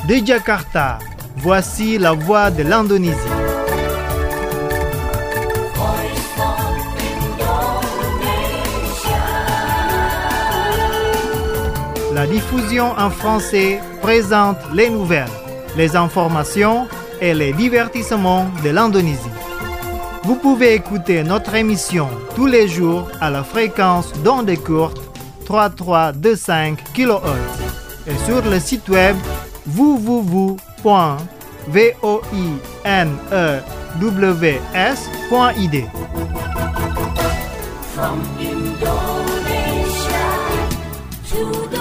De Jakarta, voici la voix de l'Indonésie. La diffusion en français présente les nouvelles, les informations et les divertissements de l'Indonésie. Vous pouvez écouter notre émission tous les jours à la fréquence d'ondes courtes 3325 kHz et sur le site web www.voinews.id. From Indonesia to the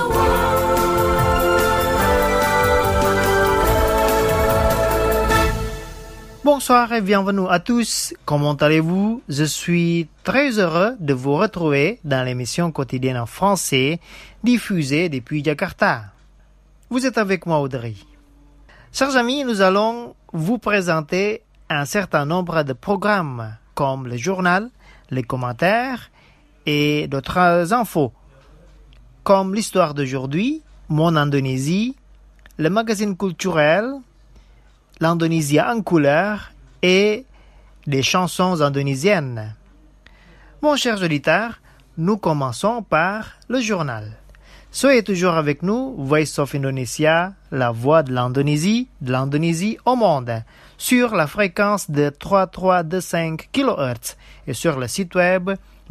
Bonsoir et bienvenue à tous. Comment allez-vous? Je suis très heureux de vous retrouver dans l'émission quotidienne en français diffusée depuis Jakarta. Vous êtes avec moi, Audrey. Chers amis, nous allons vous présenter un certain nombre de programmes comme le journal, les commentaires et d'autres infos, comme l'histoire d'aujourd'hui, Mon Indonésie, le magazine culturel, l'Indonésie en couleur et des chansons indonésiennes. Mon cher auditeur, nous commençons par le journal. Soyez toujours avec nous, Voice of Indonesia, la voix de l'Indonésie au monde, sur la fréquence de 3325 kHz et sur le site web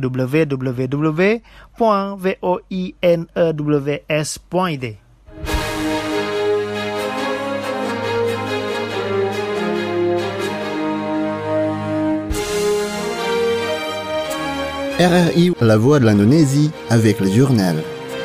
www.voinews.id. RRI, la voix de l'Indonésie, avec le journal.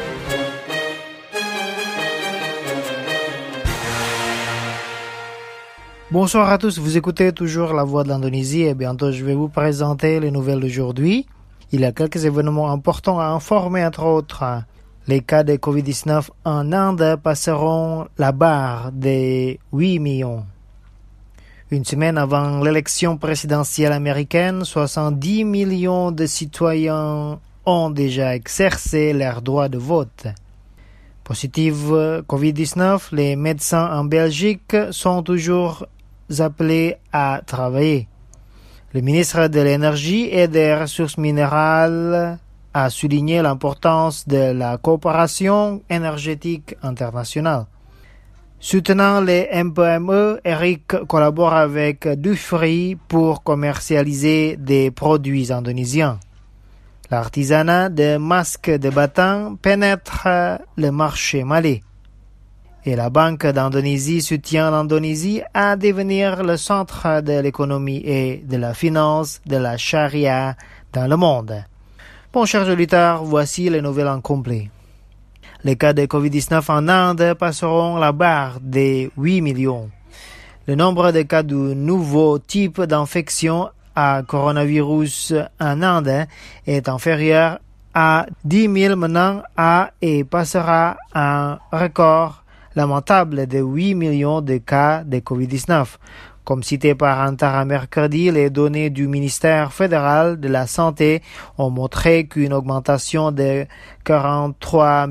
Bonsoir à tous, vous écoutez toujours la voix de l'Indonésie et bientôt je vais vous présenter les nouvelles d'aujourd'hui. Il y a quelques événements importants à informer, entre autres. Les cas de Covid-19 en Inde passeront la barre des 8 millions. Une semaine avant l'élection présidentielle américaine, 70 millions de citoyens ont déjà exercé leur droit de vote. Positif Covid-19, les médecins en Belgique sont toujours appelés à travailler. Le ministre de l'Énergie et des Ressources minérales a souligné l'importance de la coopération énergétique internationale. Soutenant les MPME, Eric collabore avec Dufry pour commercialiser des produits indonésiens. L'artisanat de masques de bâtons pénètre le marché malais. Et la Banque d'Indonésie soutient l'Indonésie à devenir le centre de l'économie et de la finance de la charia dans le monde. Bon, chers auditeurs, voici les nouvelles en complet. Les cas de Covid-19 en Inde passeront la barre des 8 millions. Le nombre de cas du nouveau type d'infection à coronavirus en Inde est inférieur à 10 000 maintenant et passera un record lamentable de 8 millions de cas de Covid-19. Comme cité par Antara mercredi, les données du ministère fédéral de la Santé ont montré qu'une augmentation de 43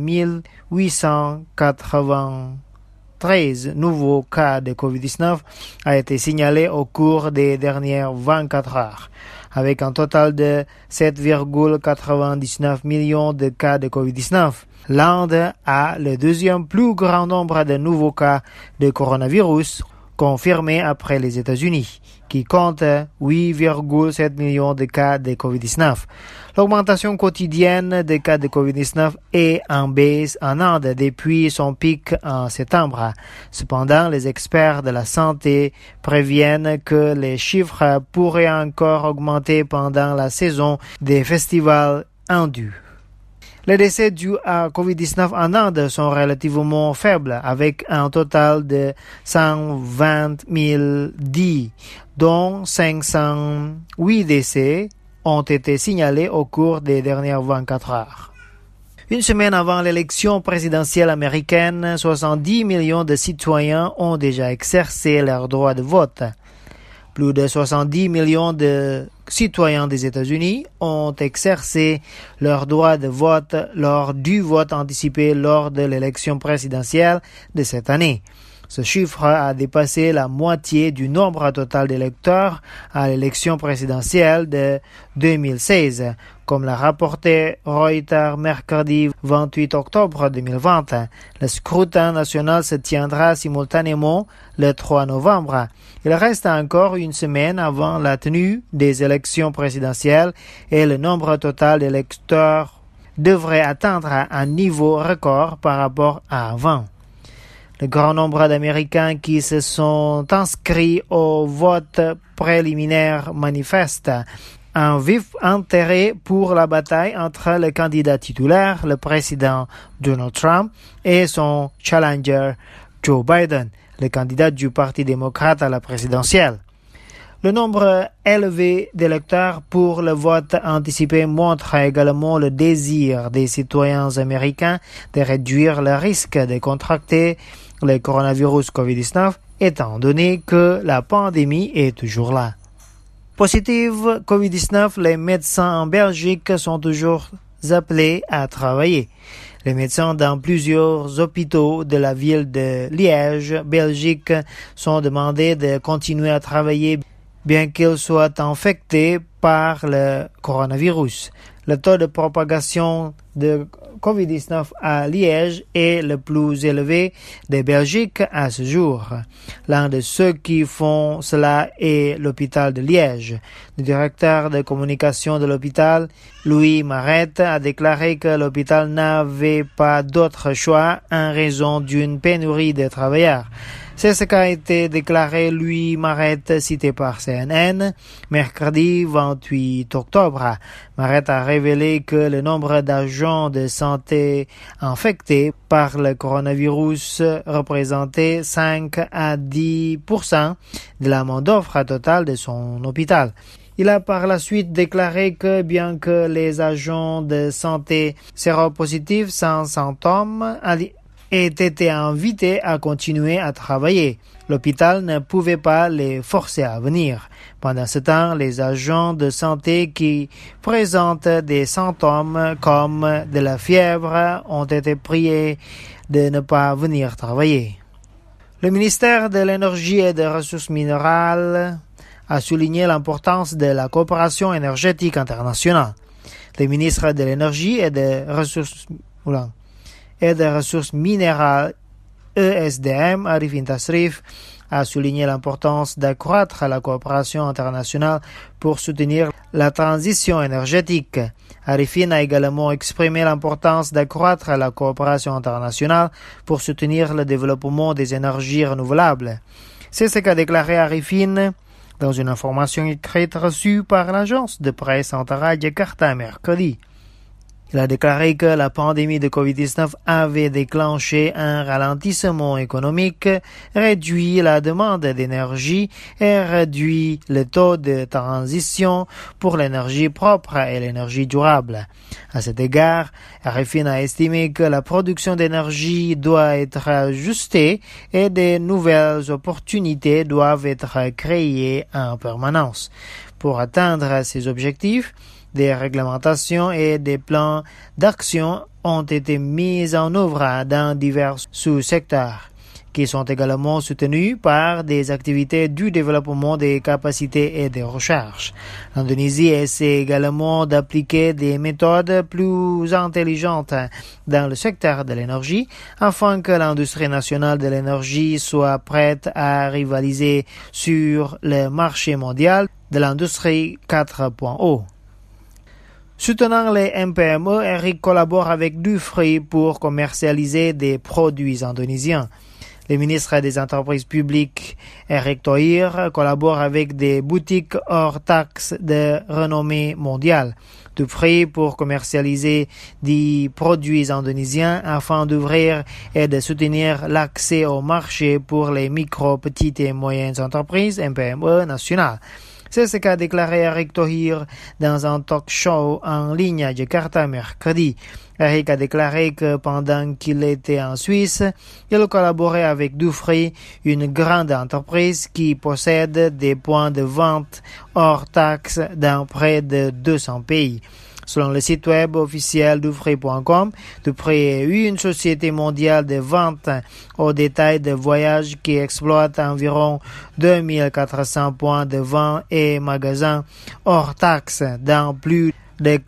893 nouveaux cas de Covid-19 a été signalée au cours des dernières 24 heures, avec un total de 7,99 millions de cas de Covid-19. L'Inde a le deuxième plus grand nombre de nouveaux cas de coronavirus confirmés après les États-Unis, qui comptent 8,7 millions de cas de COVID-19. L'augmentation quotidienne des cas de COVID-19 est en baisse en Inde depuis son pic en septembre. Cependant, les experts de la santé préviennent que les chiffres pourraient encore augmenter pendant la saison des festivals hindous. Les décès dus à COVID-19 en Inde sont relativement faibles, avec un total de 120 010, dont 508 décès ont été signalés au cours des dernières 24 heures. Une semaine avant l'élection présidentielle américaine, 70 millions de citoyens ont déjà exercé leur droit de vote. Plus de 70 millions de citoyens des États-Unis ont exercé leur droit de vote lors du vote anticipé lors de l'élection présidentielle de cette année. Ce chiffre a dépassé la moitié du nombre total d'électeurs à l'élection présidentielle de 2016, comme l'a rapporté Reuters mercredi 28 octobre 2020. Le scrutin national se tiendra simultanément le 3 novembre. Il reste encore une semaine avant la tenue des élections présidentielles et le nombre total d'électeurs devrait atteindre un niveau record par rapport à avant. Le grand nombre d'Américains qui se sont inscrits au vote préliminaire manifeste un vif intérêt pour la bataille entre le candidat titulaire, le président Donald Trump, et son challenger Joe Biden, le candidat du Parti démocrate à la présidentielle. Le nombre élevé d'électeurs pour le vote anticipé montre également le désir des citoyens américains de réduire le risque de contracter le coronavirus COVID-19, étant donné que la pandémie est toujours là. Positive COVID-19, les médecins en Belgique sont toujours appelés à travailler. Les médecins dans plusieurs hôpitaux de la ville de Liège, Belgique, sont demandés de continuer à travailler bien qu'ils soient infectés par le coronavirus. Le taux de propagation de COVID-19 à Liège est le plus élevé de Belgique à ce jour. L'un de ceux qui font cela est l'hôpital de Liège. Le directeur de communication de l'hôpital, Louis Marette, a déclaré que l'hôpital n'avait pas d'autre choix en raison d'une pénurie de travailleurs. C'est ce qu'a été déclaré Louis Marette, cité par CNN, mercredi 28 octobre. Marette a révélé que le nombre d'agents de santé infectés par le coronavirus représentait 5 à 10% de la main-d'œuvre totale de son hôpital. Il a par la suite déclaré que bien que les agents de santé séropositifs sans symptômes aient été invités à continuer à travailler, l'hôpital ne pouvait pas les forcer à venir. Pendant ce temps, les agents de santé qui présentent des symptômes comme de la fièvre ont été priés de ne pas venir travailler. Le ministère de l'Énergie et des Ressources minérales a souligné l'importance de la coopération énergétique internationale. Le ministre de l'Énergie et des Ressources minérales ESDM, Arifin Tasrif, a souligné l'importance d'accroître la coopération internationale pour soutenir la transition énergétique. Arifin a également exprimé l'importance d'accroître la coopération internationale pour soutenir le développement des énergies renouvelables. C'est ce qu'a déclaré Arifin dans une information écrite reçue par l'agence de presse Antara Jakarta mercredi. Il a déclaré que la pandémie de COVID-19 avait déclenché un ralentissement économique, réduit la demande d'énergie et réduit le taux de transition pour l'énergie propre et l'énergie durable. À cet égard, Arifin a estimé que la production d'énergie doit être ajustée et de nouvelles opportunités doivent être créées en permanence. Pour atteindre ces objectifs, des réglementations et des plans d'action ont été mis en œuvre dans divers sous-secteurs, qui sont également soutenus par des activités du développement des capacités et des recherches. L'Indonésie essaie également d'appliquer des méthodes plus intelligentes dans le secteur de l'énergie, afin que l'industrie nationale de l'énergie soit prête à rivaliser sur le marché mondial de l'industrie 4.0. Soutenant les MPME, Eric collabore avec Dufry pour commercialiser des produits indonésiens. Le ministre des Entreprises publiques, Erick Thohir, collabore avec des boutiques hors taxes de renommée mondiale. Dufry pour commercialiser des produits indonésiens afin d'ouvrir et de soutenir l'accès au marché pour les micro, petites et moyennes entreprises MPME nationales. C'est ce qu'a déclaré Erick Thohir dans un talk show en ligne à Jakarta mercredi. Eric a déclaré que pendant qu'il était en Suisse, il collaborait avec Dufry, une grande entreprise qui possède des points de vente hors taxes dans près de 200 pays. Selon le site web officiel d'Ouvry.com, Dupri est une société mondiale de vente au détail de voyages qui exploite environ 2400 points de vente et magasins hors taxes dans plus de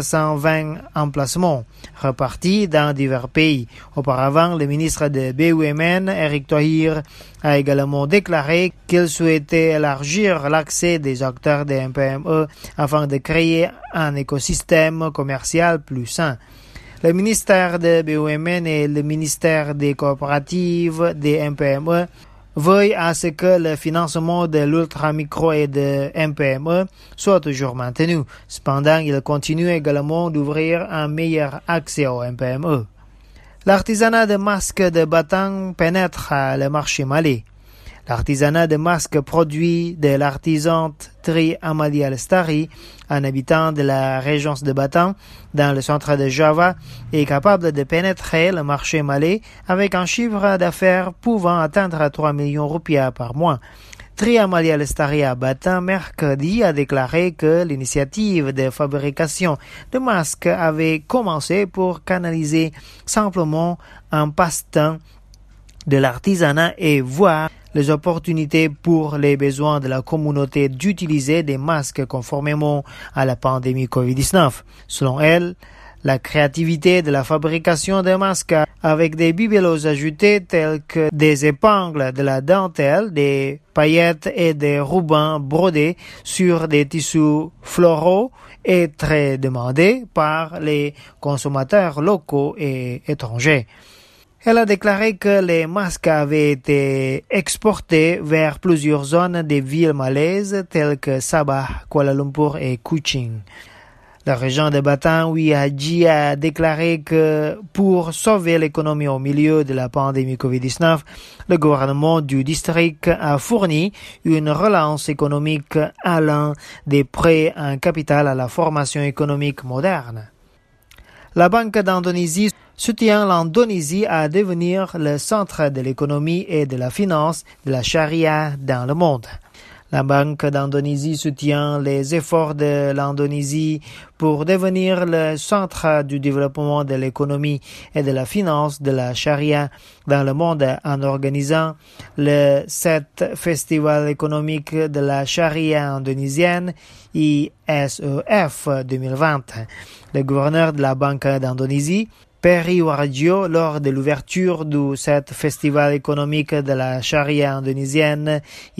420 emplacements repartis dans divers pays. Auparavant, le ministre de BUMN, Eric Thohir, a également déclaré qu'il souhaitait élargir l'accès des acteurs des MPME afin de créer un écosystème commercial plus sain. Le ministère de BUMN et le ministère des coopératives des MPME veille à ce que le financement de l'ultra-micro et de MPME soit toujours maintenu. Cependant, il continue également d'ouvrir un meilleur accès aux MPME. L'artisanat de masques de Batang pénètre le marché malais. L'artisanat de masques produit de l'artisan Tri Amali Al-Stari, un habitant de la région de Batang, dans le centre de Java, est capable de pénétrer le marché malais avec un chiffre d'affaires pouvant atteindre 3 millions de roupias par mois. Tri Amali Al-Stari à Batang, mercredi, a déclaré que l'initiative de fabrication de masques avait commencé pour canaliser simplement un passe-temps de l'artisanat et voir les opportunités pour les besoins de la communauté d'utiliser des masques conformément à la pandémie COVID-19. Selon elle, la créativité de la fabrication de masques avec des bibelots ajoutés tels que des épingles, de la dentelle, des paillettes et des rubans brodés sur des tissus floraux est très demandée par les consommateurs locaux et étrangers. Elle a déclaré que les masques avaient été exportés vers plusieurs zones des villes malaises telles que Sabah, Kuala Lumpur et Kuching. La région de Batang, Wihaji, a déclaré que pour sauver l'économie au milieu de la pandémie COVID-19, le gouvernement du district a fourni une relance économique allant des prêts en capital à la formation économique moderne. La Banque d'Indonésie soutient l'Indonésie à devenir le centre de l'économie et de la finance de la charia dans le monde. La Banque d'Indonésie soutient les efforts de l'Indonésie pour devenir le centre du développement de l'économie et de la finance de la charia dans le monde en organisant le 7 Festival économique de la charia indonésienne ISEF 2020. Le gouverneur de la Banque d'Indonésie, Peri Warjo, lors de l'ouverture du 7 Festival économique de la charia indonésienne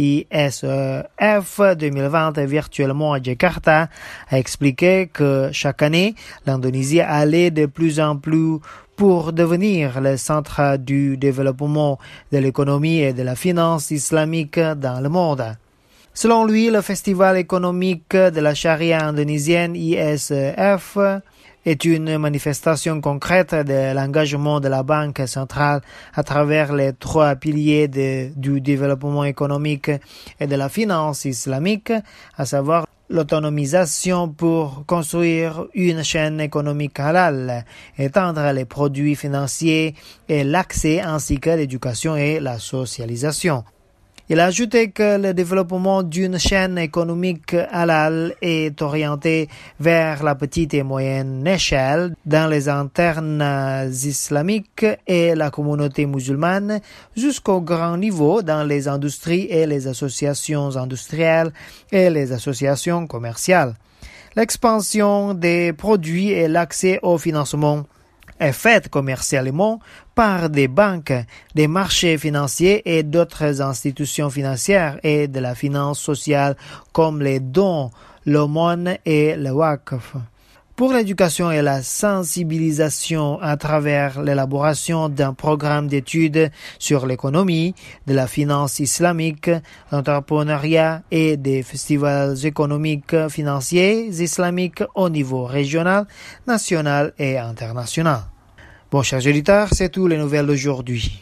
ISEF 2020 virtuellement à Jakarta, a expliqué que chaque année, l'Indonésie allait de plus en plus pour devenir le centre du développement de l'économie et de la finance islamique dans le monde. Selon lui, le Festival économique de la charia indonésienne ISEF est une manifestation concrète de l'engagement de la Banque centrale à travers les 3 piliers du développement économique et de la finance islamique, à savoir l'autonomisation pour construire une chaîne économique halal, étendre les produits financiers et l'accès ainsi que l'éducation et la socialisation. Il a ajouté que le développement d'une chaîne économique halal est orienté vers la petite et moyenne échelle dans les internes islamiques et la communauté musulmane jusqu'au grand niveau dans les industries et les associations industrielles et les associations commerciales. L'expansion des produits et l'accès au financement est faite commercialement par des banques, des marchés financiers et d'autres institutions financières et de la finance sociale comme les dons, l'aumône et le waqf. Pour l'éducation et la sensibilisation à travers l'élaboration d'un programme d'études sur l'économie, de la finance islamique, l'entrepreneuriat et des festivals économiques financiers islamiques au niveau régional, national et international. Bon, chers auditeurs, c'est tout les nouvelles d'aujourd'hui.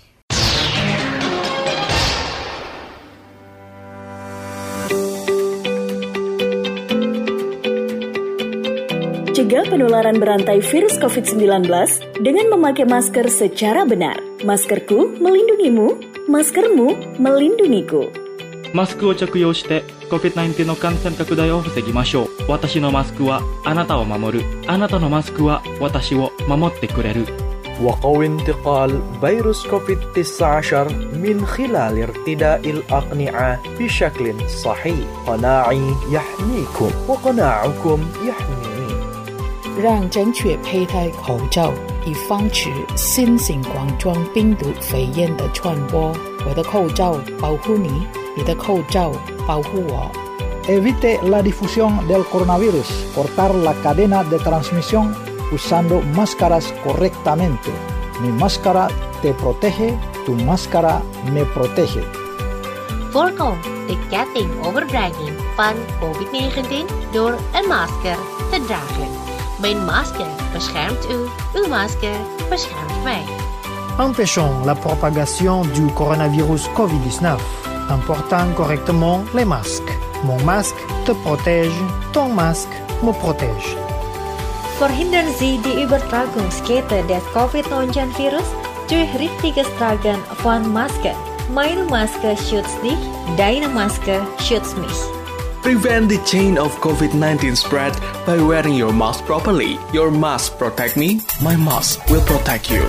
Cegah penularan berantai virus COVID-19 dengan memakai masker secara benar. Maskerku melindungimu, maskermu melindungiku. マスクを着用して COVID-19 の感染拡大を防ぎましょう。私のマスクはあなたを守る。あなたのマスクは私を守ってくれる。 وقوي انتقال فيروس كوفيد-19 من خلال ارتداء الأقنعة بشكل صحيح. قناعي يحميكم وقناعكم يحميني. 让正确佩戴口罩，以防止新型冠状病毒肺炎的传播。我的口罩保护你，你的口罩保护我。 Evite la difusión del coronavirus. Cortar la cadena de transmisión usando máscaras correctamente. Mi máscara te protege, tu máscara me protege. Voorkom de ketting overbrenging van COVID-19 door een masker te dragen. Mijn masker beschermt u, uw masker beschermt mij. Empêchons la propagation du coronavirus COVID-19 en portant correctement les masques. Mon masque te protège, ton masque me protège. Verhindern Sie die Übertragungskette des Covid-19-Virus durch richtiges Tragen von Masken. Meine Maske schützt dich, deine Maske schützt mich. Prevent the chain of COVID-19 spread by wearing your mask properly. Your mask protect me, my mask will protect you.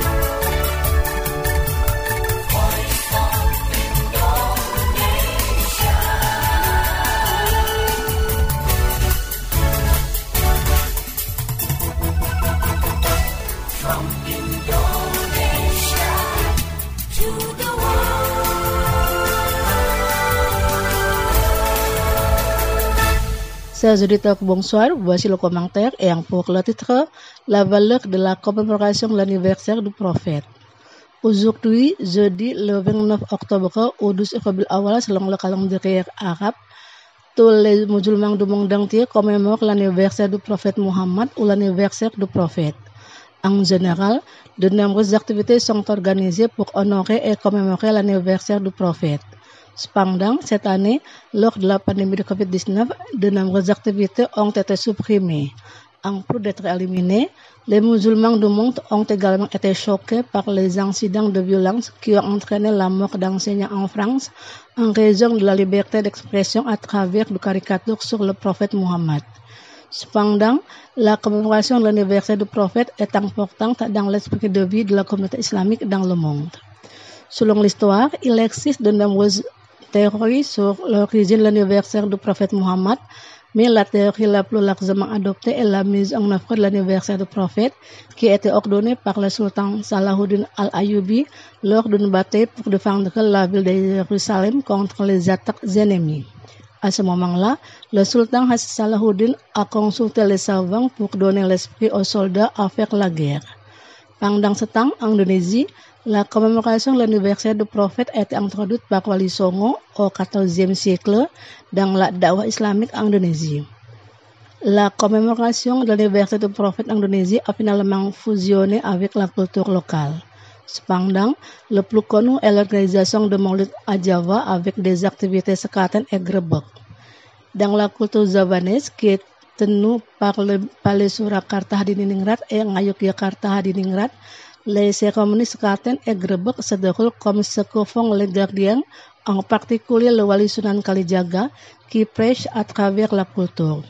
Chers auditeurs, bonsoir. Voici le commentaire ayant pour le titre La valeur de la commémoration de l'anniversaire du prophète. Aujourd'hui, jeudi, le 29 octobre au 12 Rabiul Awwal, selon le calendrier arabe, tous les musulmans du monde entier commémorent l'anniversaire du prophète Muhammad ou l'anniversaire du prophète. En général, de nombreuses activités sont organisées pour honorer et commémorer l'anniversaire du prophète. Cependant, cette année, lors de la pandémie de Covid-19, de nombreuses activités ont été supprimées. En plus d'être éliminés, les musulmans du monde ont également été choqués par les incidents de violence qui ont entraîné la mort d'enseignants en France en raison de la liberté d'expression à travers des caricatures sur le prophète Muhammad. Cependant, la commémoration de l'anniversaire du prophète est importante dans l'esprit de vie de la communauté islamique dans le monde. Selon l'histoire, il existe de nombreuses théories sur l'origine de l'anniversaire du prophète Muhammad, mais la théorie la plus largement adoptée est la mise en œuvre de l'anniversaire du prophète qui a été ordonnée par le sultan Salahuddin al-Ayyubi lors d'une bataille pour défendre la ville de Jérusalem contre les attaques ennemies. À ce moment-là, le sultan Salahuddin a consulté les savants pour donner l'esprit aux soldats à faire la guerre. Pendant ce temps, en Indonésie, la commémoration de l'anniversaire du prophète a été introduite par Wali Songo au XIVe siècle dans la dawa islamique en Indonésie. La commémoration de l'anniversaire du prophète en Indonésie a finalement fusionné avec la culture locale. Cependant, le plus connu est l'organisation de Maulid à Java avec des activités sekaten et grebek. Dans la culture javanaise qui est tenue par le Palais Surakarta Hadiningrat et Ngayogyakarta Hadiningrat, les cérémonies sekaten et grebek se déroulent comme ce que font les gardiens, en particulier le Wali Sunan Kalijaga, qui prêche à travers la culture.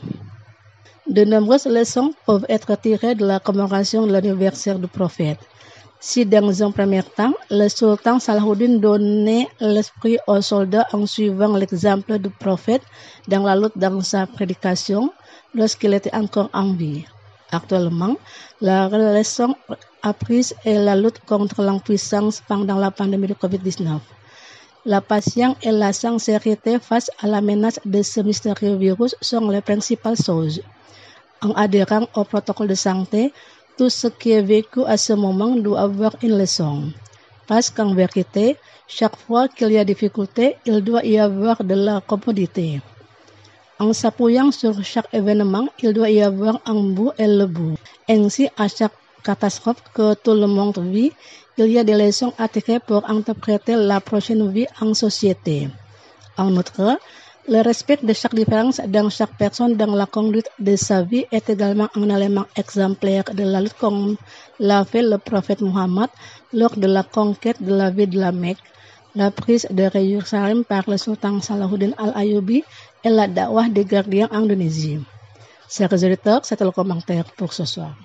De nombreuses leçons peuvent être tirées de la commémoration de l'anniversaire du prophète. Si dans un premier temps, le sultan Salahuddin donnait l'esprit aux soldats en suivant l'exemple du prophète dans la lutte dans sa prédication lorsqu'il était encore en vie. Actuellement, la leçon apprise est la lutte contre l'impuissance pendant la pandémie de Covid-19. La patience et la sincérité face à la menace de ce mystérieux virus sont les principales choses. En adhérant au protocole de santé, tout ce qui est vécu à ce moment doit avoir une leçon. Parce qu'en vérité, chaque fois qu'il y a difficulté, il doit y avoir de la commodité. En s'appuyant sur chaque événement, il doit y avoir un bout et le bout. Ainsi, à chaque catastrophe que tout le monde vit, il y a des leçons à tirer pour interpréter la prochaine vie en société. En outre, le respect de chaque différence dans chaque personne dans la conduite de sa vie est également un élément exemplaire de la lutte comme l'a fait le prophète Muhammad lors de la conquête de la ville de la Mecque. La prise de Jérusalem par le sultan Salahuddin al-Ayyubi et la dakwah des gardiens en Indonésie. Chers auditeurs, c'était le commentaire pour ce soir.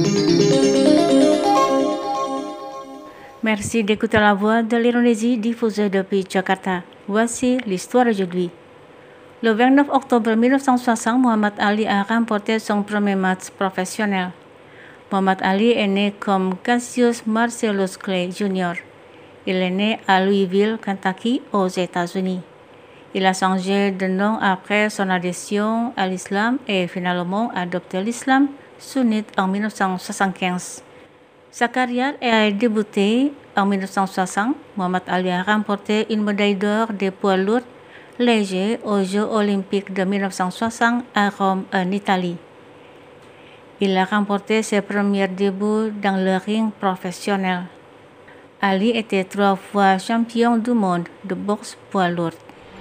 Merci d'écouter la voix de l'Indonésie diffusée depuis Jakarta. Voici l'histoire aujourd'hui. Le 29 octobre 1960, Muhammad Ali a remporté son premier match professionnel. Muhammad Ali est né comme Cassius Marcellus Clay Jr. Il est né à Louisville, Kentucky, aux États-Unis. Il a changé de nom après son adhésion à l'islam et finalement adopté l'islam sunnite en 1975. Sa carrière a débuté en 1960. Muhammad Ali a remporté une médaille d'or des poids lourds légers aux Jeux olympiques de 1960 à Rome, en Italie. Il a remporté ses premiers débuts dans le ring professionnel. Ali était 3 fois champion du monde de boxe poids lourd.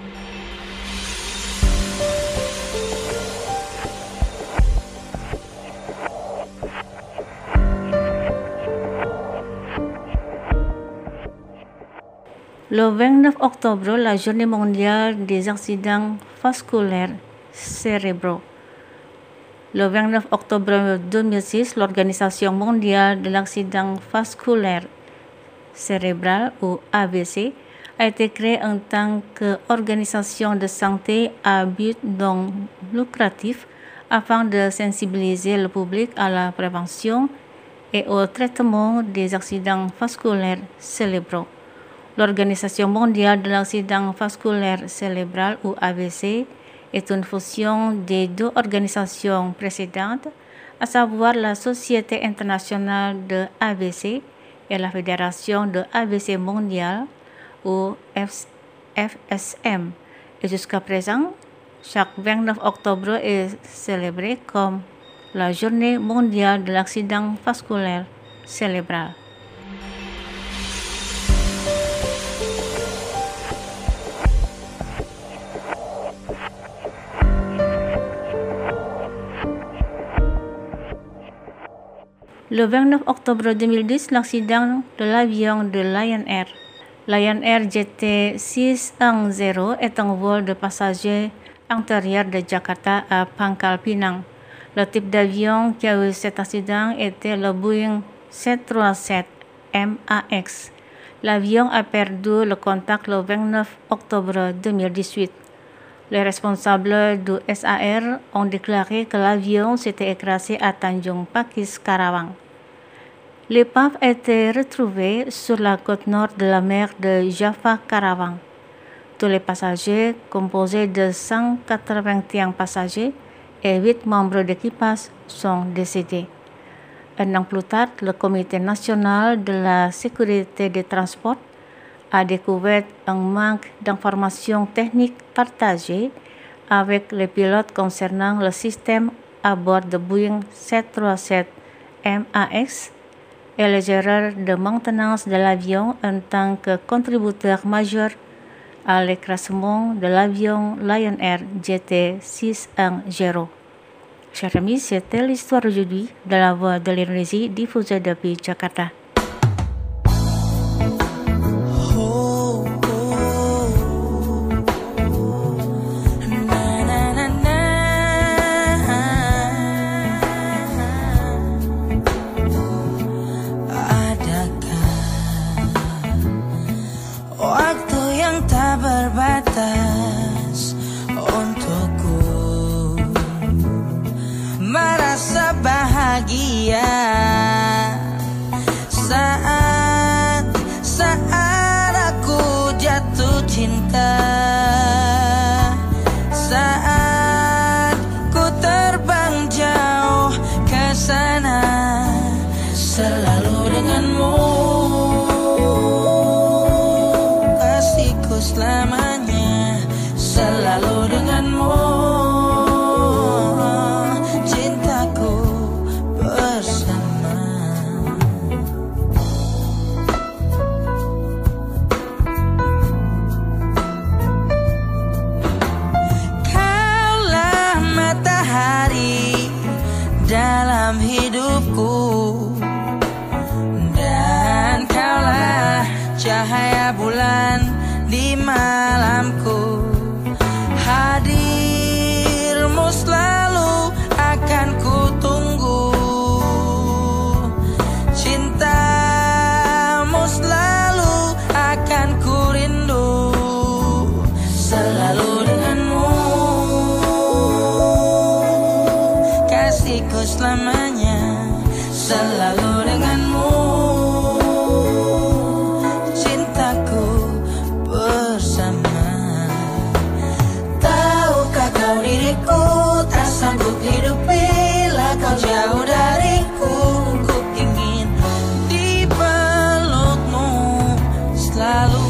Le 29 octobre, la journée mondiale des accidents vasculaires cérébraux. Le 29 octobre 2006, l'Organisation mondiale de l'accident vasculaire cérébral ou AVC a été créée en tant qu'organisation de santé à but non lucratif afin de sensibiliser le public à la prévention et au traitement des accidents vasculaires cérébraux. L'Organisation mondiale de l'accident vasculaire cérébral ou AVC est une fusion des 2 organisations précédentes, à savoir la Société internationale de AVC et la Fédération de AVC mondiale ou FSM. Et jusqu'à présent, chaque 29 octobre est célébré comme la Journée mondiale de l'accident vasculaire cérébral. Le 29 octobre 2010, l'accident de l'avion de Lion Air. Lion Air JT610 est un vol de passagers intérieur de Jakarta à Pangkal Pinang. Le type d'avion qui a eu cet accident était le Boeing 737 MAX. L'avion a perdu le contact le 29 octobre 2018. Les responsables du SAR ont déclaré que l'avion s'était écrasé à Tanjung Pakis, Karawang. L'épave a été retrouvée sur la côte nord de la mer de Java, Karawang. Tous les passagers, composés de 181 passagers et 8 membres d'équipage, sont décédés. Un an plus tard, le Comité national de la sécurité des transports a découvert un manque d'informations techniques partagées avec les pilotes concernant le système à bord de Boeing 737 MAX et les erreurs de maintenance de l'avion en tant que contributeur majeur à l'écrasement de l'avion Lion Air JT610. Chers amis, c'était l'histoire aujourd'hui de la voix de l'Indonésie diffusée depuis Jakarta. Berbatas untukku merasa bahagia saat aku jatuh cinta, saat ku terbang jauh ke sana selalu denganmu. Selamanya selalu denganmu, cintaku bersama. dariku selamanya, selalu denganmu. Cintaku bersama. Tahukah kau diriku tak sanggup hidup bila kau jauh dariku. Ku ingin dipelukmu selalu.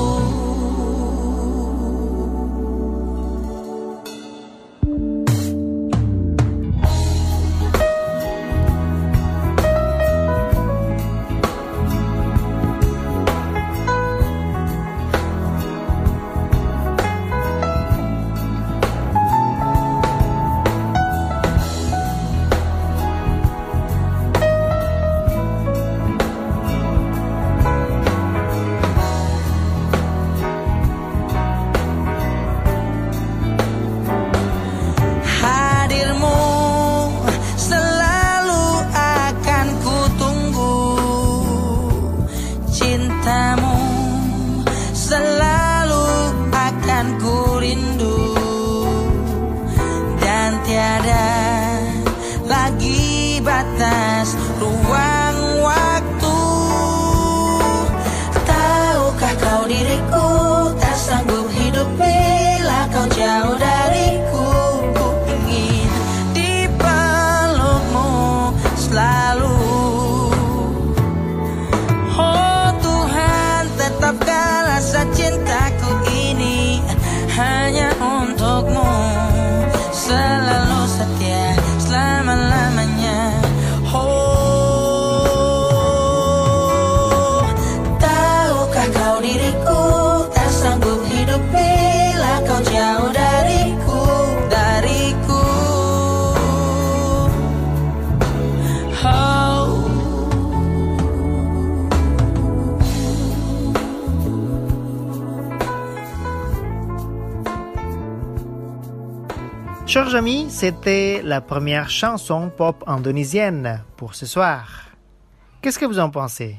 Chers amis, c'était la première chanson pop indonésienne pour ce soir. Qu'est-ce que vous en pensez?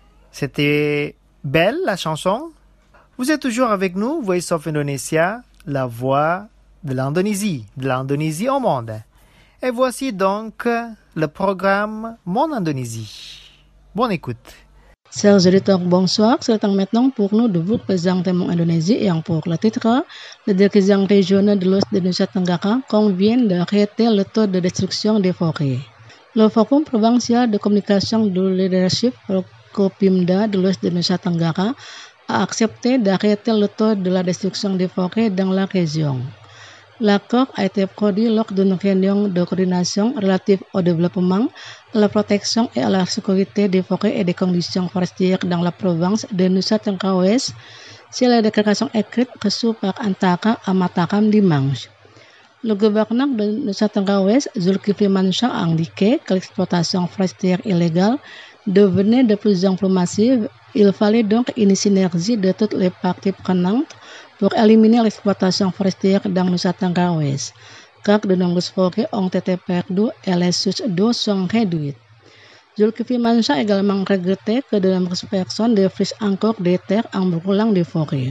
C'était belle la chanson? Vous êtes toujours avec nous, Voice of Indonesia, la voix de l'Indonésie au monde. Et voici donc le programme Mon Indonésie. Bonne écoute. Chers auditeurs, bonsoir. C'est le temps maintenant pour nous de vous présenter Mon Indonésie et pour le titre, les dirigeants régionaux de l'Ouest de Nusa Tenggara conviennent d'arrêter le taux de destruction des forêts. Le Forum provincial de communication du leadership Forkopimda de l'Ouest de Nusa Tenggara a accepté d'arrêter le taux de la destruction des forêts dans la région. L'accord a été produit lors d'une réunion de coordination relative au développement, à la protection et à la sécurité des forêts et des conditions forestières dans la province de Nusa Tenggara Ouest. C'est la déclaration écrite reçue par Antara à Mataram dimanche. Le gouverneur de Nusa Tenggara Ouest, Zulkifli Mansyah, a indiqué que l'exploitation forestière illégale devenait de plus en plus massive. Il fallait donc une synergie de toutes les parties prenantes pour éliminer l'exploitation forestière dans Nusa Tenggara Ouest, car de nombreuses forêts ont été perdues et les sources d'eau sont réduites. Zulkifli Mansyah a également regretté que de nombreuses personnes défrichent encore des terres en brûlant des forêts.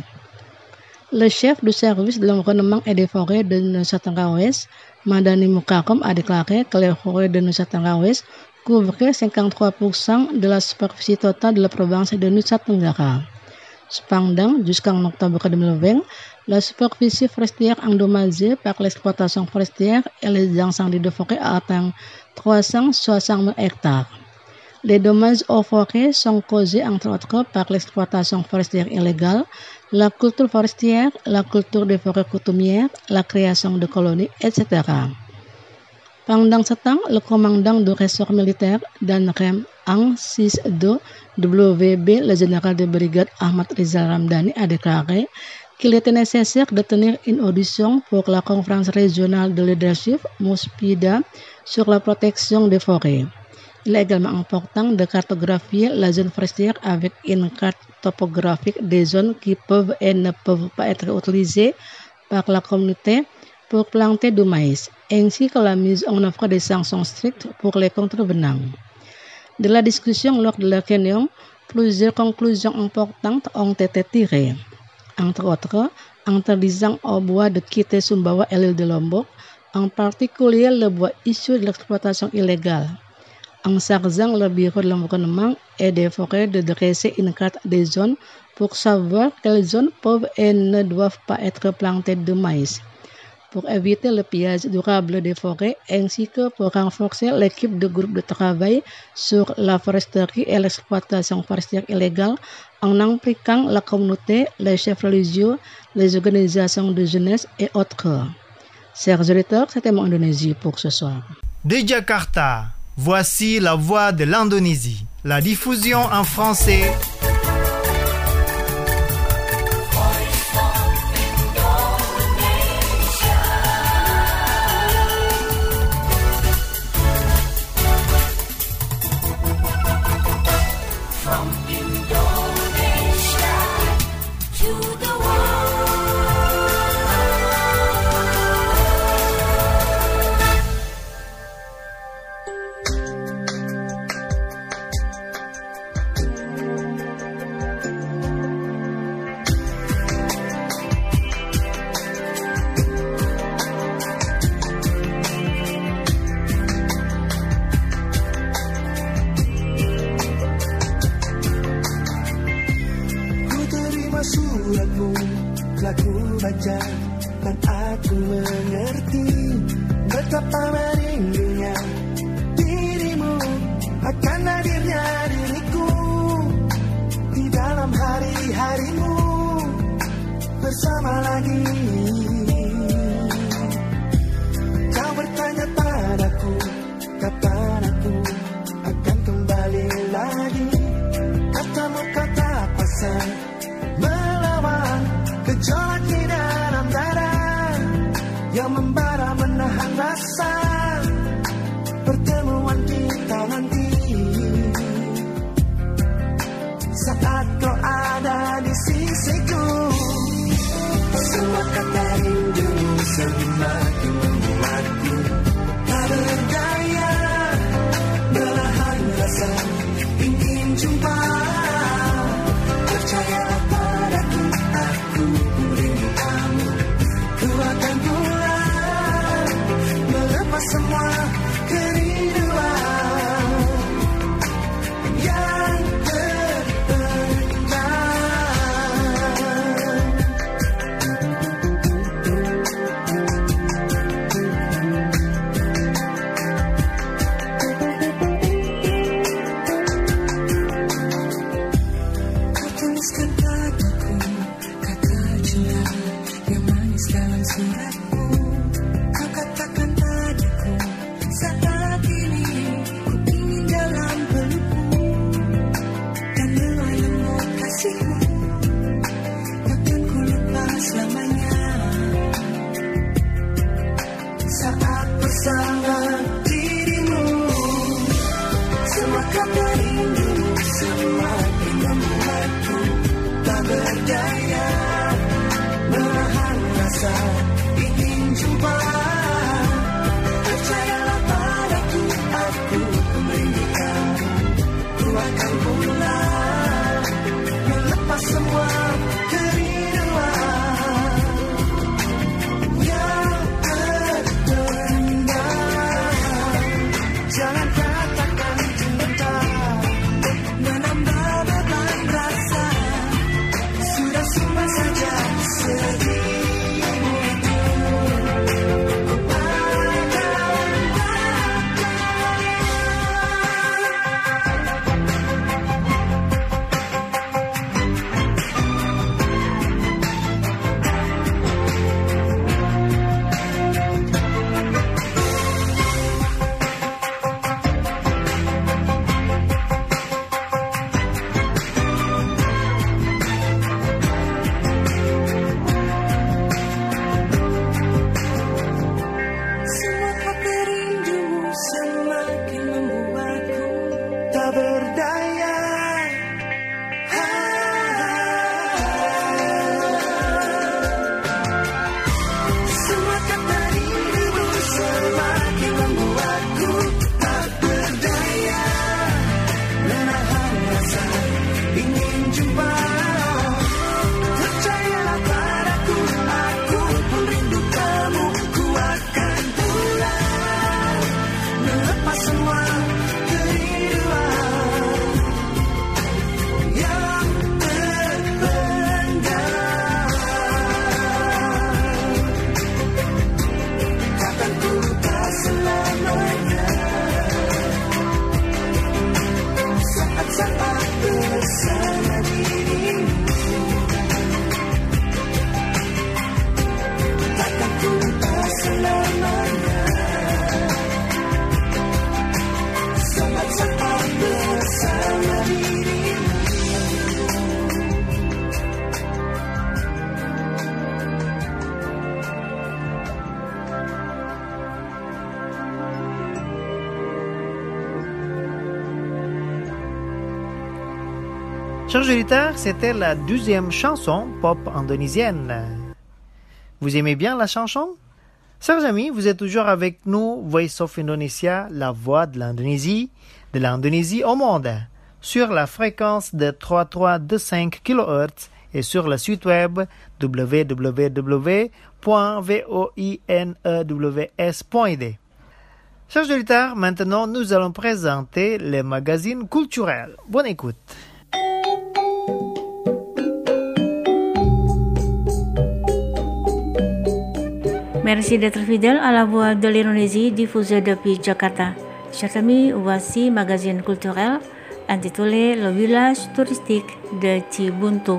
Le chef du service de l'environnement et des forêts de Nusa Tenggara Ouest, Madani Mukarom, a déclaré que les forêts de Nusa Tenggara Ouest couvraient 53% de la superficie totale de la province de Nusa Tenggara. Cependant, jusqu'en octobre 2020, la superficie forestière endommagée par l'exploitation forestière et les incendies de forêt a atteint 360 000 hectares. Les dommages aux forêts sont causés entre autres par l'exploitation forestière illégale, la culture forestière, la culture des forêts coutumières, la création de colonies, etc. Pendant ce temps, le commandant du ressort militaire d'Anrem Ang 6-2 WB, le général de brigade Ahmad Rizal Ramdhani, a déclaré qu'il était nécessaire de tenir une audition pour la conférence régionale de leadership Muspida sur la protection des forêts. Il est également important de cartographier la zone forestière avec une carte topographique des zones qui peuvent et ne peuvent pas être utilisées par la communauté pour planter du maïs, ainsi que la mise en œuvre des sanctions strictes pour les contrevenants. De la discussion lors de la réunion, plusieurs conclusions importantes ont été tirées. Entre autres, interdisant au bois de quitter Sumbawa et l'île de Lombok, en particulier le bois issu de l'exploitation illégale. En chargeant le bureau de l'environnement et des forêts de dresser une carte des zones pour savoir quelles zones peuvent et ne doivent pas être plantées de maïs, pour éviter le pillage durable des forêts ainsi que pour renforcer l'équipe de groupe de travail sur la foresterie et l'exploitation forestière illégale en impliquant la communauté, les chefs religieux, les organisations de jeunesse et autres. Chers auditeurs, c'était mon Indonésie pour ce soir. De Jakarta, voici la voix de l'Indonésie. La diffusion en français. suratmu telah ku baca dan aku mengerti betapa merindunya dirimu akan hadirnya diriku di dalam hari-harimu bersama lagi. Kau bertanya padaku kapan aku akan kembali lagi. Katamu kata pasang melawan gejolak di dalam dada yang membara menahan rasa pertemuan kita nanti. Saat kau ada di sisiku, semua kata rindumu semakin membuatku tak berdaya. Belahan rasa ingin jumpa. Percayalah padaku, aku rindu kamu. Ku akan pulang melepas semua kerinduan yang Chers auditeurs, c'était la 12e chanson pop indonésienne. Vous aimez bien la chanson? Chers amis, vous êtes toujours avec nous, Voice of Indonesia, la voix de l'Indonésie au monde, sur la fréquence de 3325 kHz et sur le site web www.voinews.id. Chers auditeurs, maintenant nous allons présenter les magazines culturels. Bonne écoute. Merci d'être fidèle à la voix de l'Indonésie diffusée depuis Jakarta. Chers amis, voici magazine culturel intitulé Le village touristique de Cibuntu.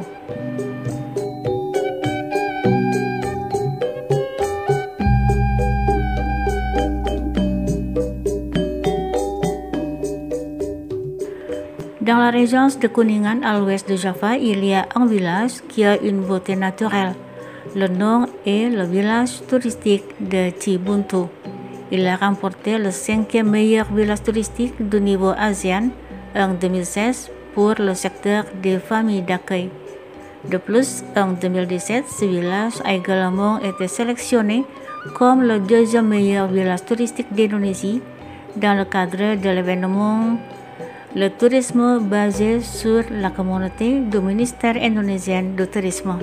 Dans la région de Kuningan à l'ouest de Java, il y a un village qui a une beauté naturelle. Le nom est le village touristique de Cibuntu. Il a remporté le 5e meilleur village touristique du niveau ASEAN en 2016 pour le secteur des familles d'accueil. De plus, en 2017, ce village a également été sélectionné comme le 2e meilleur village touristique d'Indonésie dans le cadre de l'événement Le tourisme basé sur la communauté du ministère indonésien du tourisme.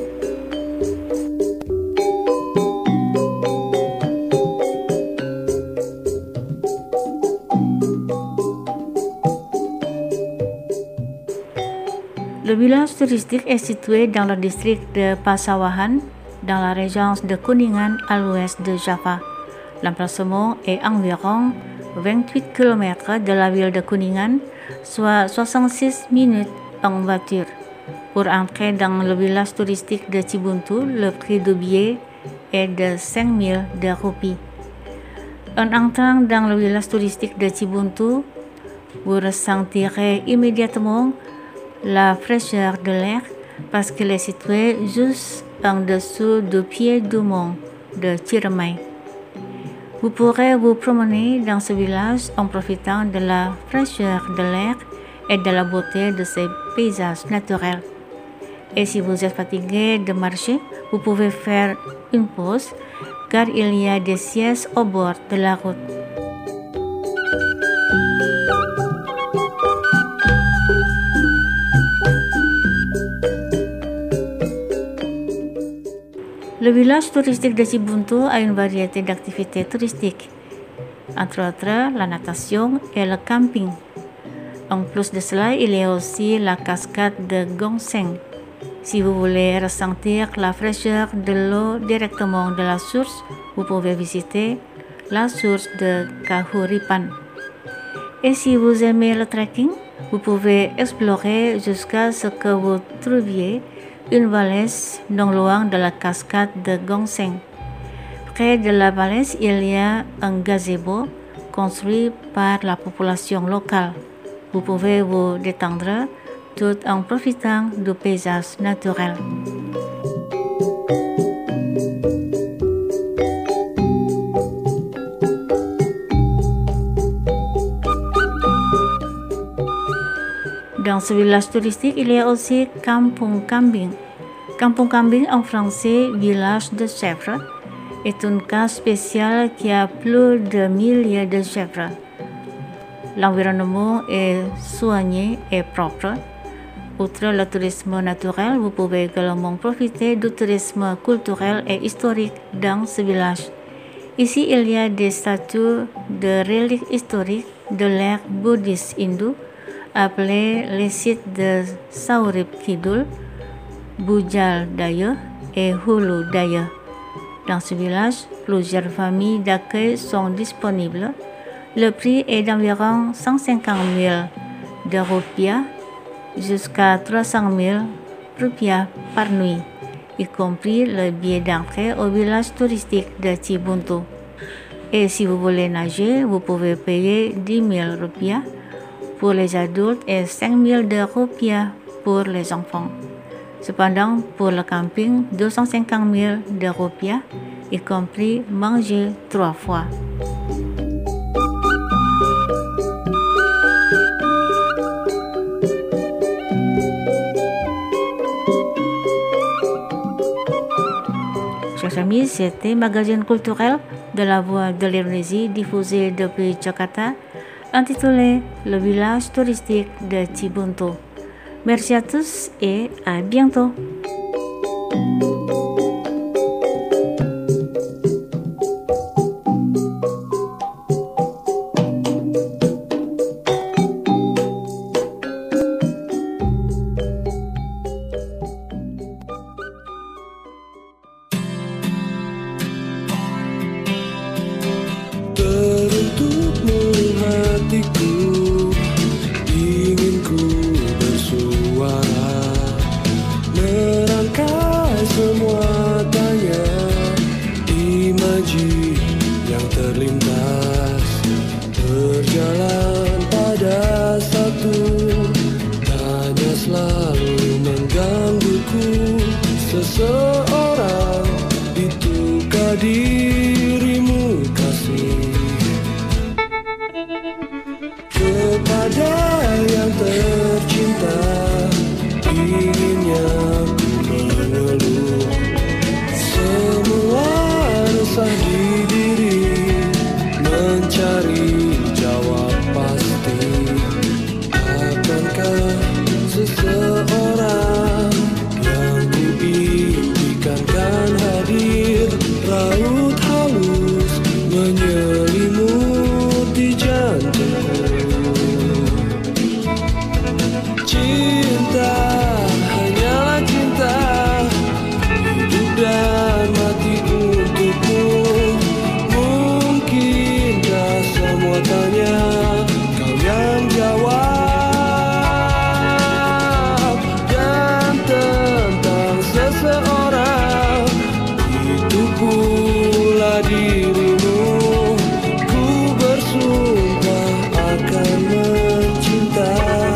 Le village touristique est situé dans le district de Pasawahan, dans la région de Kuningan à l'ouest de Java. L'emplacement est environ 28 km de la ville de Kuningan, soit 66 minutes en voiture. Pour entrer dans le village touristique de Cibuntu, le prix du billet est de 5 000 roupies. En entrant dans le village touristique de Cibuntu, vous ressentirez immédiatement la fraîcheur de l'air parce qu'il est situé juste en dessous du pied du mont de Ciremai. Vous pourrez vous promener dans ce village en profitant de la fraîcheur de l'air et de la beauté de ses paysages naturels. Et si vous êtes fatigué de marcher, vous pouvez faire une pause car il y a des sièges au bord de la route. Le village touristique de Cibuntu a une variété d'activités touristiques, entre autres la natation et le camping. En plus de cela, il y a aussi la cascade de Gongseng. Si vous voulez ressentir la fraîcheur de l'eau directement de la source, vous pouvez visiter la source de Kahuripan. Et si vous aimez le trekking, vous pouvez explorer jusqu'à ce que vous trouviez une valise non loin de la cascade de Gongseng. Près de la valise, il y a un gazebo construit par la population locale. Vous pouvez vous détendre tout en profitant du paysage naturel. Dans ce village touristique, il y a aussi Kampung Kambing. Kampung Kambing en français, village de chèvres, est une case spéciale qui a plus de milliers de chèvres. L'environnement est soigné et propre. Outre le tourisme naturel, vous pouvez également profiter du tourisme culturel et historique dans ce village. Ici, il y a des statues de reliques historiques de l'ère bouddhiste hindoue, appelés les sites de Saurip Kidul, Bujal Daya et Hulu Daya. Dans ce village, plusieurs familles d'accueil sont disponibles. Le prix est d'environ 150 000 rupiah jusqu'à 300 000 rupiah par nuit, y compris le billet d'entrée au village touristique de Cibuntu. Et si vous voulez nager, vous pouvez payer 10 000 rupiah pour les adultes et 5 000 rupiah pour les enfants. Cependant, pour le camping, 250 000 rupiah, y compris manger 3 fois. chers amis, c'était Magazine culturel de la Voix de l'Indonésie diffusé depuis Jakarta, intitulé Le village touristique de Cibuntu. Merci à tous et à bientôt. Teruntukmu hatiku, ingin ku bersuara, merangkai semua tanya, imaji yang terlintas, berjalan pada satu, tanya selalu menggangguku, seseorang itukah dirimu kasih? Kepada yang tercinta, inginnya ku mengeluh semua resah di diri, mencari jawab pasti. Akankah seseorang yang ku impikan kan hadir, raut halus menyelimuti jantungku. Cinta hanyalah cinta, hidup dan mati untukmu. Mungkinkah semua tanya, kau yang jawab? Dan tentang seseorang, itu pula dirimu, ku bersumpah akan mencinta.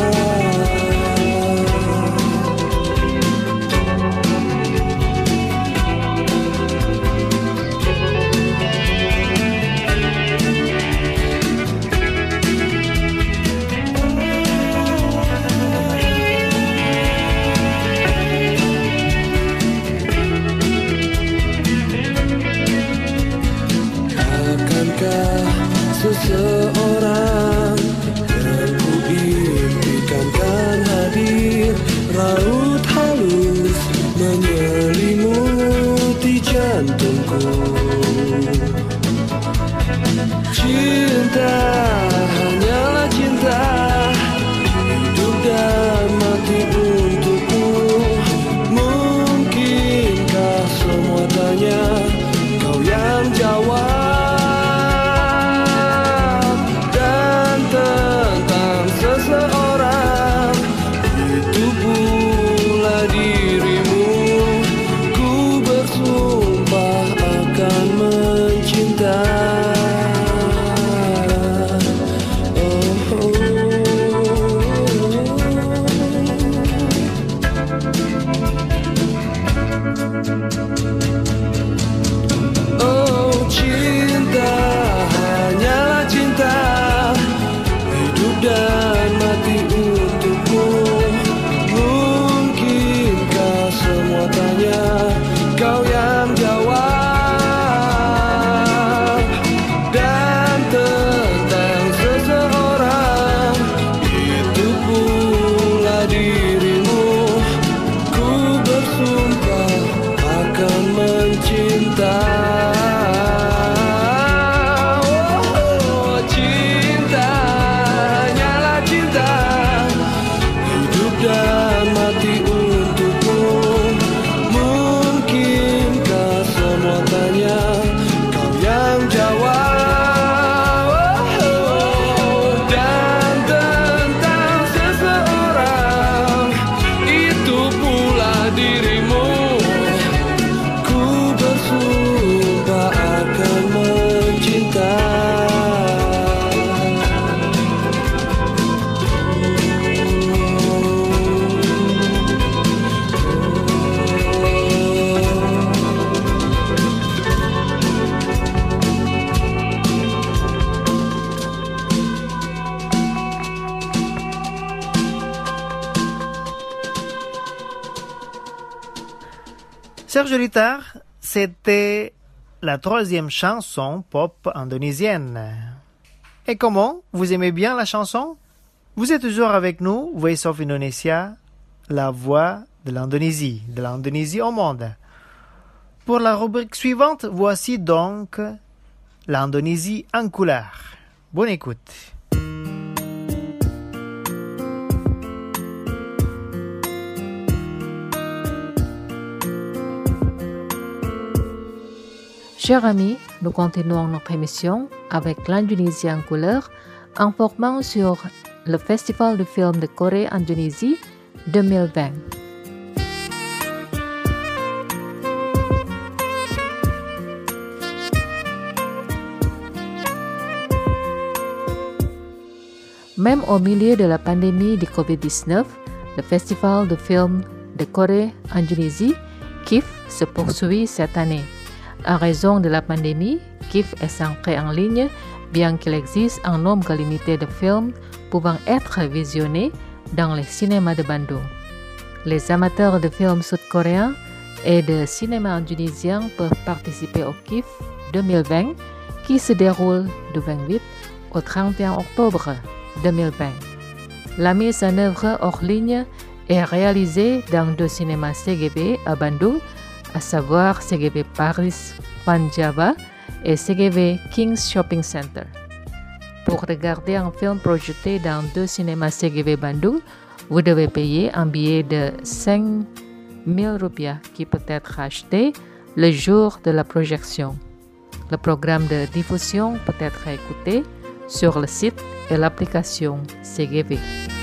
Akankah seseorang yang ku impikan kan hadir, raut halus menyelimuti jantungku. Cinta hanyalah cinta, hidup dan mati untukmu. Mungkinkah semua tanya, kau yang jawab? Dan tentang seseorang, itu pula dirimu, ku bersumpah akan mencinta. Oh, cinta hanyalah cinta, hidup dan mati untukmu. Mungkinkah semua tanya, kau yang jawab? Dan tentang seseorang, itu pula dirimu, ku bersumpah akan mencinta. Oh, cinta hanyalah cinta, hidup dan mati untukmu. Mungkinkah semua tanya, kau yang jawab? Dan tentang seseorang, itu pula dirimu, ku bersumpah akan mencinta. Serge Litard, c'était la troisième chanson pop indonésienne. Et comment? Vous aimez bien la chanson? Vous êtes toujours avec nous, Voice of Indonesia, la voix de l'Indonésie au monde. Pour la rubrique suivante, voici donc l'Indonésie en couleur. Bonne écoute. Chers amis, nous continuons notre émission avec l'Indonésie en couleur, informant sur le Festival de film de Corée-Indonésie 2020. Même au milieu de la pandémie de Covid-19, le Festival de film de Corée-Indonésie, KIF, se poursuit cette année. À raison de la pandémie, KIF est centré en ligne, bien qu'il existe un nombre limité de films pouvant être visionnés dans les cinémas de Bandung. Les amateurs de films sud-coréens et de cinéma indonésien peuvent participer au KIF 2020 qui se déroule du 28 au 31 octobre 2020. La mise en œuvre hors ligne est réalisée dans 2 cinémas CGV à Bandung, à savoir CGV Paris Panjava et CGV Kings Shopping Center. Pour regarder un film projeté dans 2 cinémas CGV Bandung, vous devez payer un billet de 5.000 rupiah qui peut être acheté le jour de la projection. Le programme de diffusion peut être écouté sur le site et l'application CGV.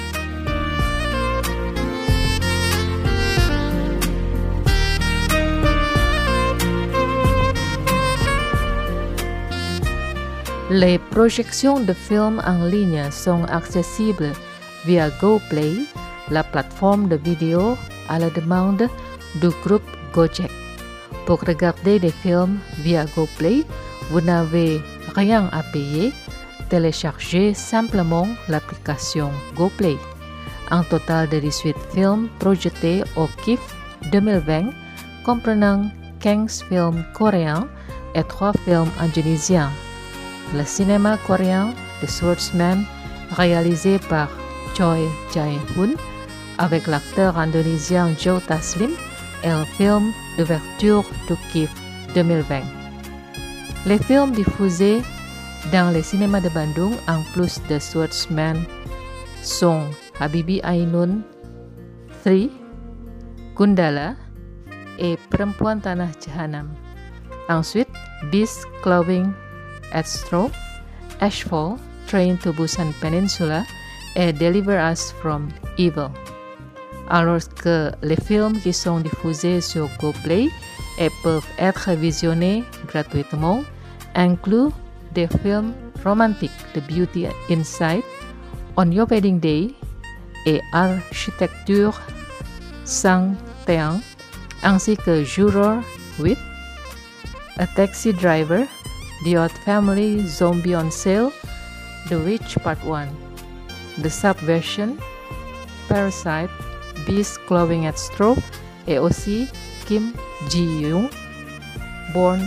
Les projections de films en ligne sont accessibles via GoPlay, la plateforme de vidéo à la demande du groupe Gojek. Pour regarder des films via GoPlay, vous n'avez rien à payer. Téléchargez simplement l'application GoPlay. Un total de 18 films projetés au KIF 2020, comprenant 15 films coréens et 3 films indonésiens. Le cinéma coréen The Swordsman, réalisé par Choi Jae-hoon avec l'acteur indonésien Joe Taslim, est un film d'ouverture du KIF 2020. Les films diffusés dans les cinémas de Bandung, en plus de Swordsman, sont Habibi Ainun 3, Gundala et Perempuan Tanah Jahanam. Ensuite, Beast Clawing at Straw, Ashfall, Train to Busan Peninsula et Deliver Us from Evil. Alors que les films qui sont diffusés sur GoPlay et peuvent être visionnés gratuitement incluent des films romantiques The Beauty Inside, On Your Wedding Day et Architecture Sang Teang, ainsi que Juror with, A Taxi Driver, The Odd Family, Zombie on Sale, The Witch Part 1, The Subversion, Parasite, Beast Clawing at Straw et aussi Kim Ji-young, born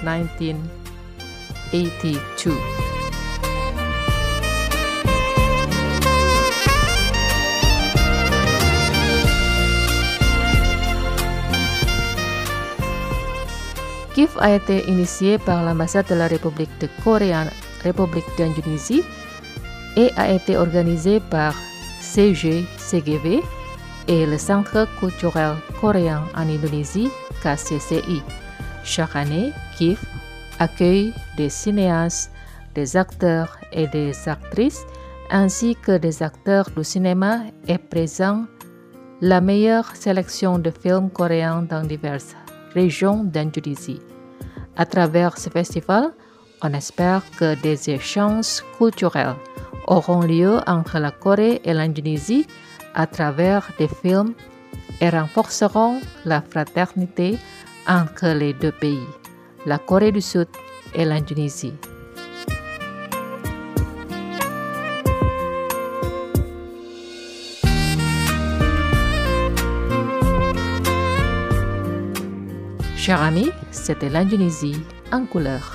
1982. KIF a été initié par l'ambassade de la République de Corée en République d'Indonésie et a été organisé par CGV et le Centre culturel coréen en Indonésie, KCCI. Chaque année, KIF accueille des cinéastes, des acteurs et des actrices, ainsi que des acteurs du cinéma et présente la meilleure sélection de films coréens dans diverses régions d'Indonésie. À travers ce festival, on espère que des échanges culturels auront lieu entre la Corée et l'Indonésie à travers des films et renforceront la fraternité entre les deux pays, la Corée du Sud et l'Indonésie. Chers amis, c'était l'Indonésie en couleur.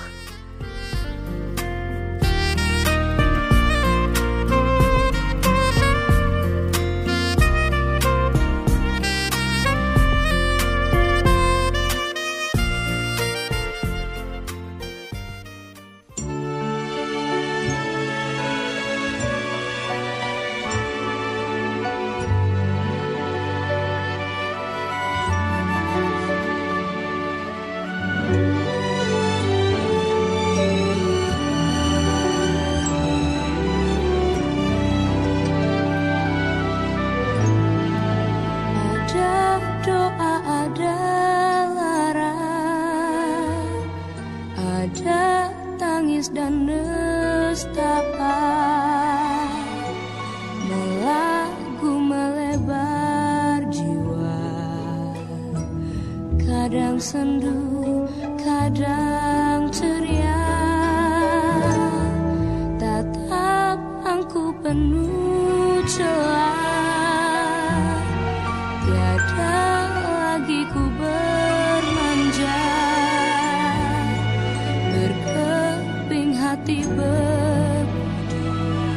Dan nestapa melagu melebar jiwa, kadang sendu, kadang ceria, tatap angku penuh celah, tiada lagi ku bermanja, hati berbudi,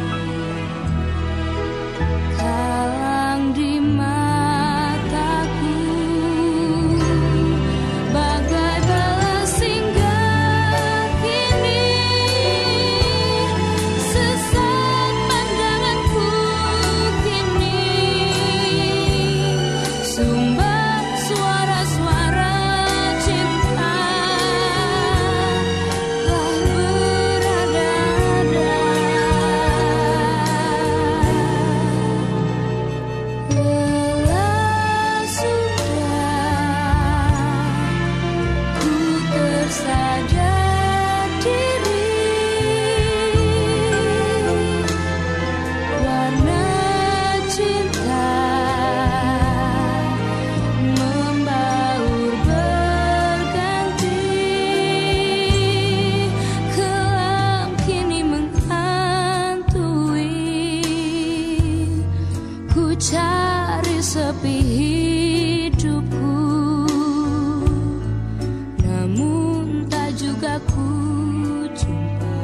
kalang di mataku, bagai balas singgah kini, sesat pandanganku kini, sumber suara-suara cinta. Cari sepi hidupku, namun tak juga ku jumpa,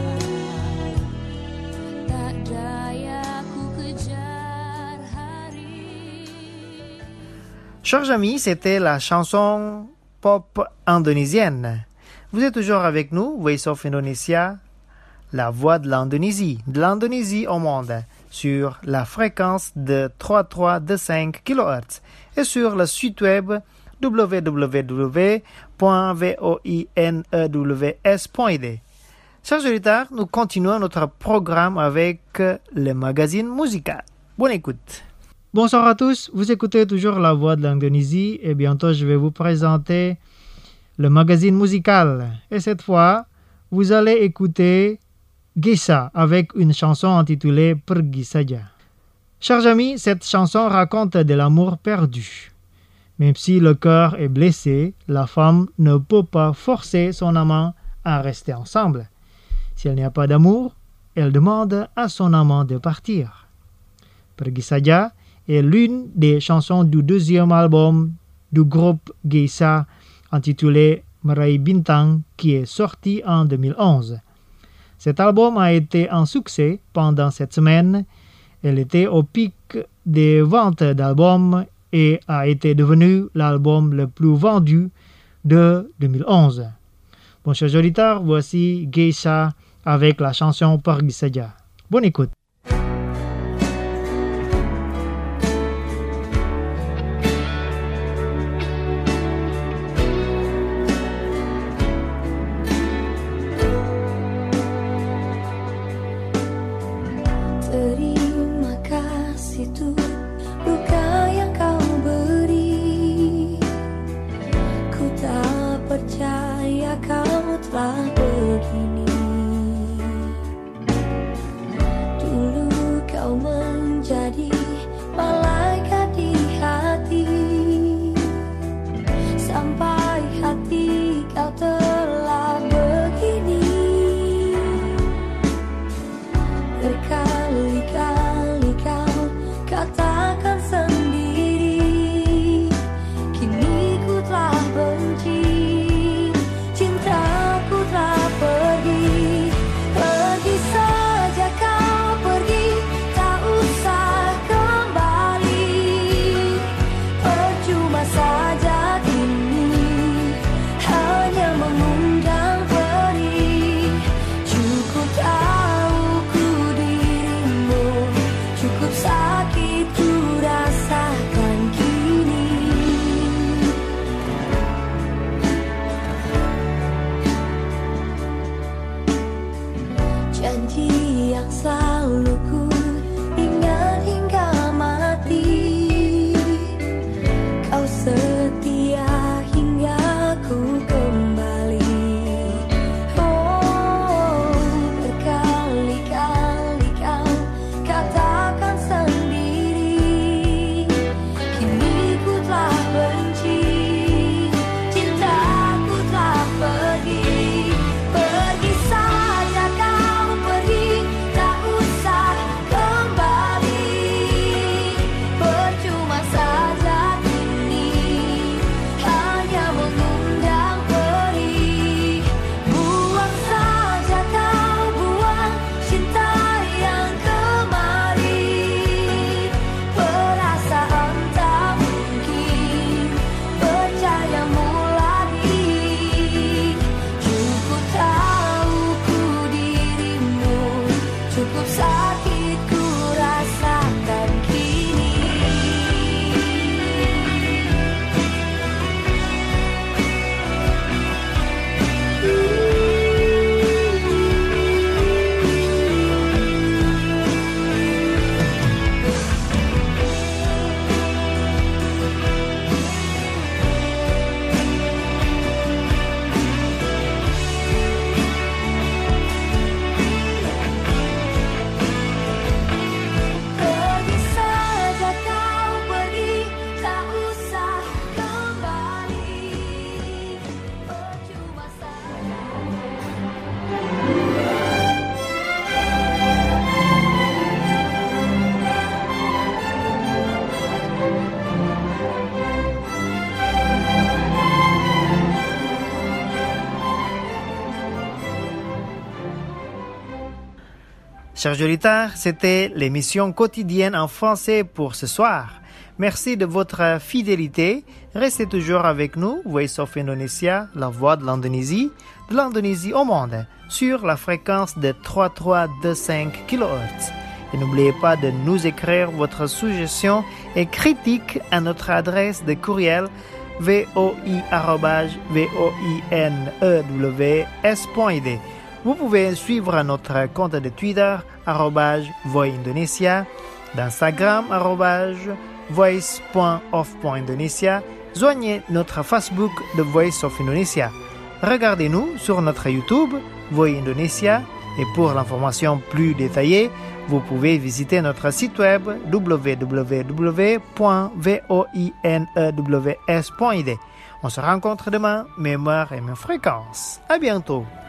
tak daya ku kejar hari. Chers amis, c'était la chanson pop indonésienne. Vous êtes toujours avec nous, Voice of Indonesia, la voix de l'Indonésie au monde, sur la fréquence de 3325 kHz et sur le site web www.voinews.id. Chers auditeurs, nous continuons notre programme avec le magazine musical. Bonne écoute. Bonsoir à tous, vous écoutez toujours la voix de l'Indonésie et bientôt je vais vous présenter le magazine musical. Et cette fois, vous allez écouter Geisha avec une chanson intitulée Pergi Saja. Chers amis, cette chanson raconte de l'amour perdu. Même si le cœur est blessé, la femme ne peut pas forcer son amant à rester ensemble. Si elle n'y a pas d'amour, elle demande à son amant de partir. Pergi Saja est l'une des chansons du deuxième album du groupe Geisha intitulé Meraih Bintang qui est sorti en 2011. Cet album a été un succès pendant cette semaine. Elle était au pic des ventes d'albums et a été devenu l'album le plus vendu de 2011. Bon, chers auditeurs, voici Geisha avec la chanson Pergi Saja. Bonne écoute. Kini ku telah benci yang selalu ku ingat hingga mati. Kau setia hingga ku kembali. Oh, berkali-kali kau katakan sendiri, kini ku telah benci, cintaku telah pergi. Pergi saja kau pergi, tak usah kembali. Percuma saja kini hanya mengundang perih. Buang saja kau, buang cinta yang kemarin. Perasaan tak mungkin percayamu lagi. Cukup tahu ku dirimu, cukup sakit ku rasakan kini. Pergi saja kau pergi, tak usah kembali. Percuma saja. Chers auditeurs, c'était l'émission quotidienne en français pour ce soir. Merci de votre fidélité. Restez toujours avec nous, Voice of Indonesia, la voix de l'Indonésie au monde, sur la fréquence de 3325 kHz. Et n'oubliez pas de nous écrire votre suggestion et critique à notre adresse de courriel voi@voinews.id. Vous pouvez suivre notre compte de Twitter @voindonesia, d'Instagram @voice.of.indonesia. Joignez notre Facebook The Voice of Indonesia. Regardez-nous sur notre YouTube Voi Indonesia et pour l'information plus détaillée, vous pouvez visiter notre site web www.voinews.id. On se rencontre demain, même heure et même fréquence. À bientôt.